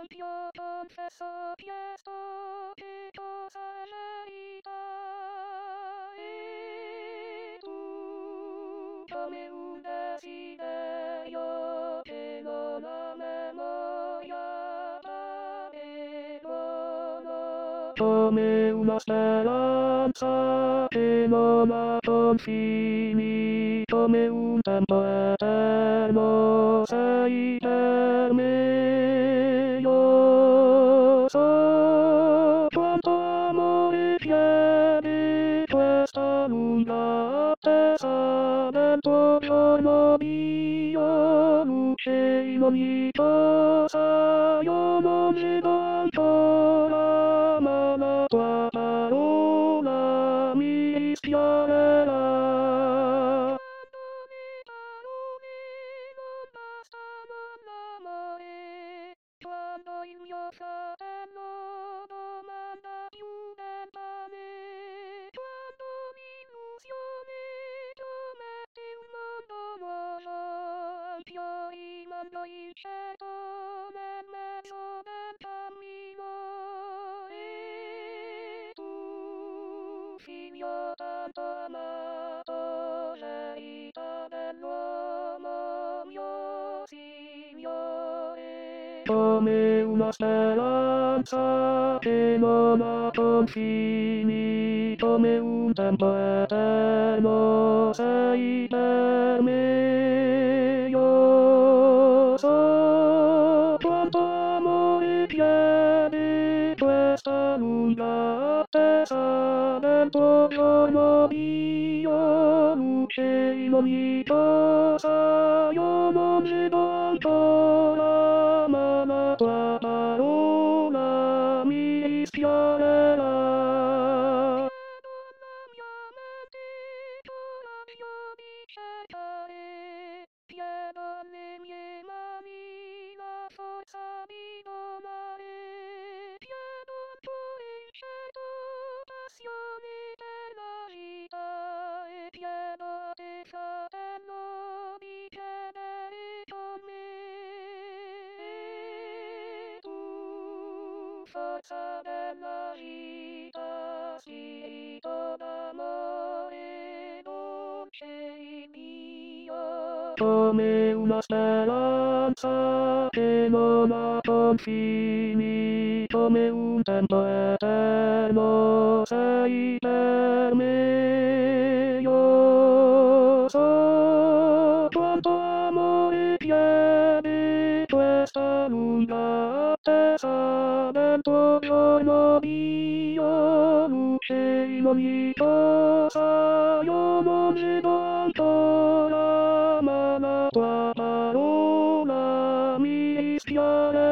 ampio confesso chiesto che cosa è verità e tu come un desiderio che non ha memoria t'avvedono come una speranza che non ha confini come un tempo eterno sei per me io so quanto amore chiede questa lunga attesa del tuo giorno mio luce in ogni cosa io non vedo ancora ma la tua parola mi ispirerà quando le parole non bastano all'amore quando il mio fratello domanda più del pane quando l'illusione promette un mondo nuovo ampio rimando incerto nel mezzo del cammino e tu figlio tanto amato l'eredità dell'uomo mio Signore come una speranza che non ha confini come un tempo eterno sei per me io so quanto amore chiede questa lunga attesa del tuo giorno mio luce in ogni cosa io non vedo ancora ma la tua parola mi ispirerà chiedo alla mia mente coraggio di cercare chiedo alle mie mani la forza di domare chiedo al tuo incerto passione per la vita e chiedo a te fratello di credere con me e tu forza della vita spirito d'amore dolce mio come una speranza che non ha confini come un tempo eterno sei per me io so quanto amore chiede questa lunga attesa del tuo giorno mio luce in ogni cosa io non vedo ancora ma la tua parola mi ispirerà